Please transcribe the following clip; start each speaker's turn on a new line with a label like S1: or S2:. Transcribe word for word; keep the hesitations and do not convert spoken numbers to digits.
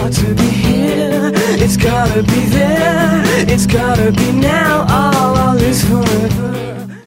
S1: got to be here, it's gotta be there, it's gotta be now, all, all is forever.